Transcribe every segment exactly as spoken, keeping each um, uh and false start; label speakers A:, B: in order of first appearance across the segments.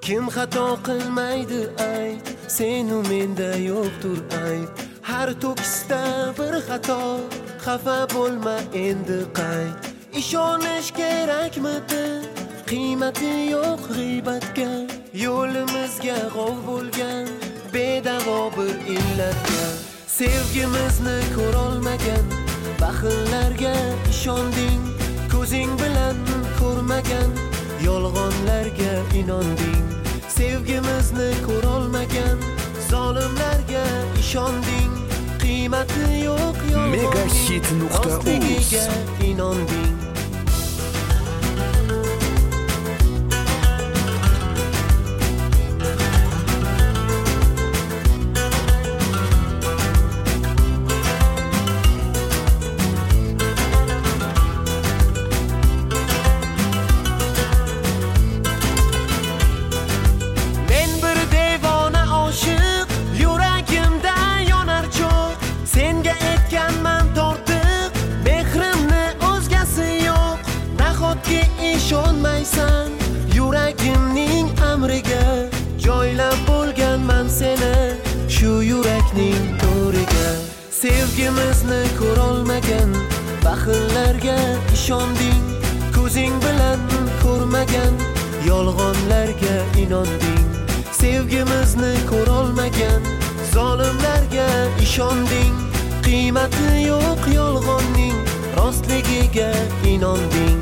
A: Kim xato qilmaydi ayt, senu menda yo'qdir ayb. Har to'kisda bir xato, xafa bo'lma endi qayt. Ishonish kerakmidi? Qiymati yo'q g'iybatga, yo'limizga g'ov bo'lgan bedavo bir illatga. Sevgimizni ko'rolmagan baxillarga ishonding, ko'zing bilan ko'rmagan yolg'onlarga inonding. Sevgimizni ko'rolmagan zolimlarga ishonding, qiymati yo'q yolg'onning rostligiga inonding. Ishonmaysan yuragimning amriga, joylab bo'lganman seni shu yurakning to'riga. Sevgimizni ko'rolmagan baxillarga ishonding, ko'zing bilan ko'rmagan yolg'onlarga inonding. Sevgimizni ko'rolmagan zolimlarga ishonding, qiymati yo'q yolg'onning rostligiga inonding.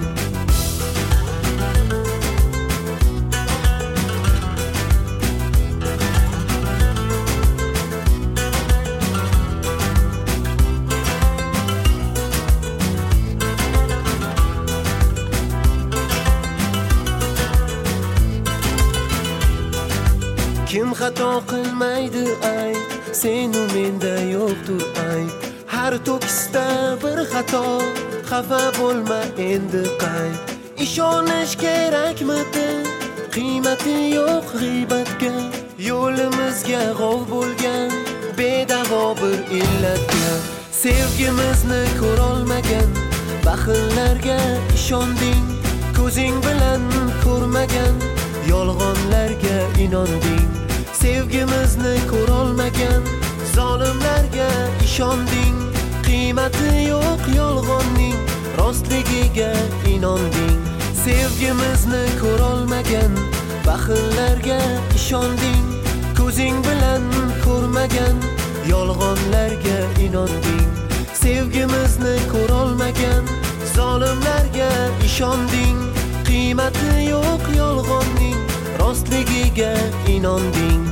A: Kim xato qilmaydi ayt, senu menda yo'qdir ayb. Har to'kisda bir xato, xafa bo'lma endi qayt. Ishonish kerakmidi? Qiymati yo'q g'iybatga, yo'limizga g'ov bo'lgan bedavo bir illatga. Sevgimizni ko'rolmagan baxillarga ishonding, ko'zing bilan ko'rmagan yolg'onlarga inonding. Sevgimizni ko'rolmagan zolimlarga ishonding, qiymati yo'q yolg'onning rostligiga inonding. Sevgimizni ko'rolmagan baxillarga ishonding, ko'zing bilan ko'rmagan yolg'onlarga inonding. Sevgimizni ko'rolmagan zolimlarga ishonding, qiymati yo'q yolg'onning rostligiga inonding.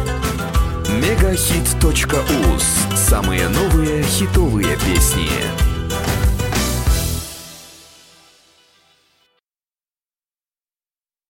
B: мегахит точка уз. Самые новые хитовые песни.